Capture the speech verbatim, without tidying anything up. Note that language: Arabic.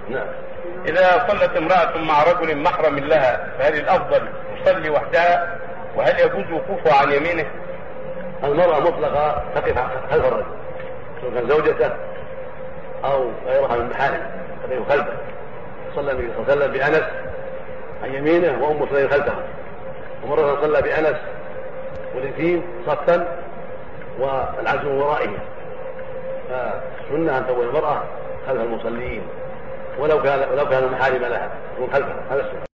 نعم. إذا صلت امرأة مع رجل محرم لها فهل الأفضل تصلي وحدها؟ وهل يجوز وقوفها عن يمينه؟ المرأة مطلقة تقف خلف الرجل سواء كان زوجته أو غيرها من محارم تقف خلفه. صلى النبي صلى الله عليه وسلم بأنس عن يمينه وأم سليم خلفه، ومرة صلى بأنس واليتيم صفا والعجل ورائه. فالسنة أن تقول المرأة خلف المصلين ولو كان ولو كانوا محارم لها تكون خلفها، هذا السنة.